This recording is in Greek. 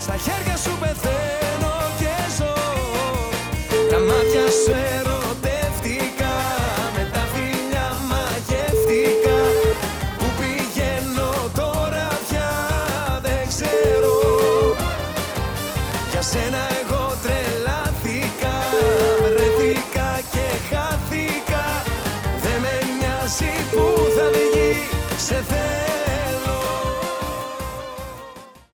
στα χέρια σου πεθαίνω και ζω. Τα μάτια σου ερωτεύτηκα, με τα φιλιά μαγεύτηκα. Πού πηγαίνω τώρα πια δεν ξέρω. Για σένα εγώ τρελάθηκα, βρεθήκα και χάθηκα. Δεν με νοιάζει που θα βγει, σε θέλω.